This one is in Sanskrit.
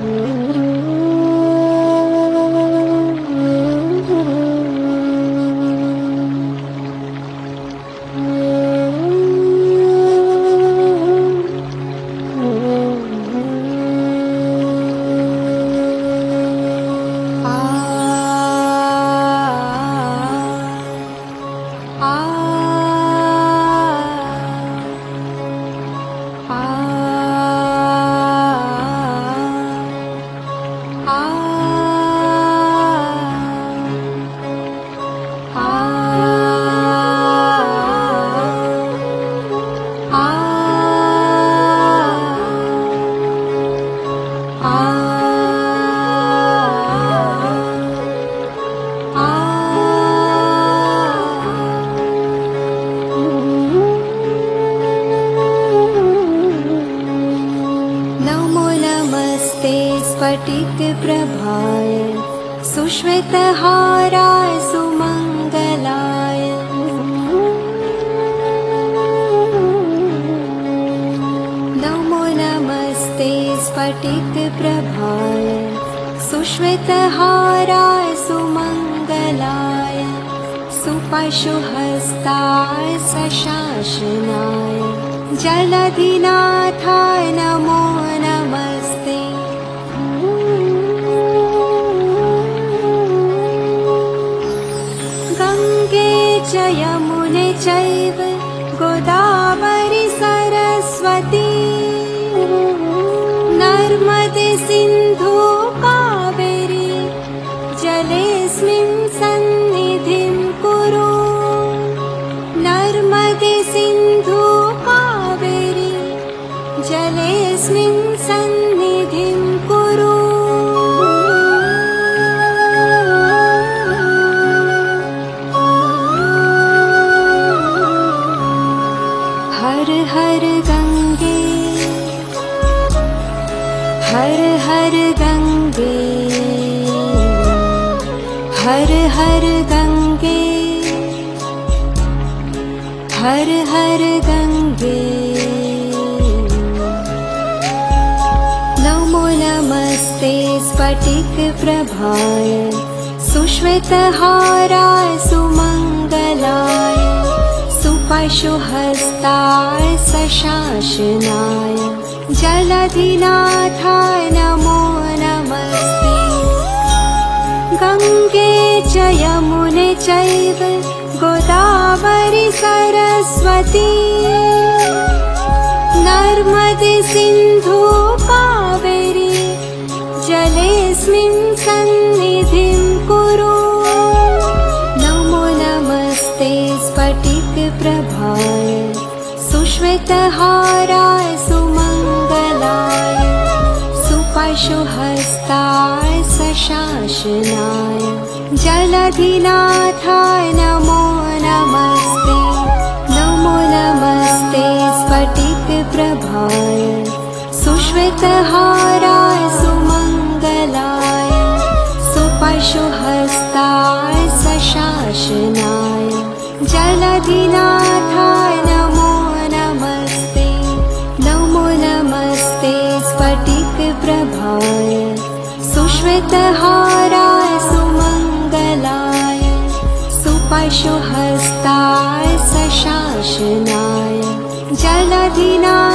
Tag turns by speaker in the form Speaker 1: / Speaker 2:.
Speaker 1: स्फटिकप्रभाय सुश्वेतहाराय सुमङ्गलाय नमो नमस्ते स्फटिकप्रभाय सुश्वेतहाराय सुमङ्गलाय सुपशुहस्ताय सशासनाय जलधिनाथाय नमो नमस्ते गङ्गे च यमुने चैव गोदावरी सरस्वती नर्मदे सिन्धु कावेरी जलेऽस्मिन् सन्निधिं कुरु नर्मदे सिन्धु कावेरी जलेऽस्मिन् सन्निधिं कुरु हर हर गंगे हर हर गंगे हर हर गंगे हर हर गंगे नमो नमस्ते स्फटिकप्रभाय सुश्वेतहाराय सुमङ्गलाय सुपशुहस्ताय सशासनाय जलधिनाथाय नमो नमस्ते गङ्गे च यमुने चैव गोदावरी सरस्वती नर्मदे सिन्धु कावेरी जलेऽस्मिन् सन्निधिं कुरु नमो नमस्ते स्फटिकप्रभाय सुश्वेतहाराय सुमङ्गलाय सुपशुहस्ताय सशासनाय जलधिनाथाय नमो नमस्ते नमो नमस्ते स्फटिकप्रभाय सुश्वेतहाराय सुमङ्गलाय सुपशुहस्ताय सशासनाय जलधिनाथाय नमो नमस्ते नमो नमस्ते स्फटिकप्रभाय सुश्वेतहाराय सुमङ्गलाय सुपशुहस्ताय सशासनाय जलधिनाथाय